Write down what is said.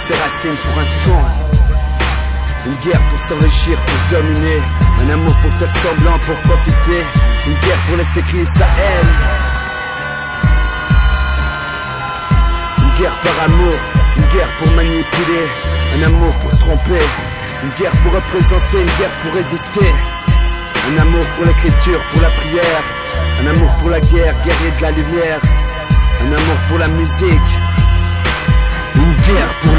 ses racines pour un son. Une guerre pour s'enrichir, pour dominer. Un amour pour faire semblant, pour profiter. Une guerre pour laisser crier sa haine. Une guerre par amour, une guerre pour manipuler. Un amour pour tromper. Une guerre pour représenter, une guerre pour résister. Un amour pour l'écriture, pour la prière. Un amour pour la guerre, guerrier de la lumière. Un amour pour la musique. Une guerre pour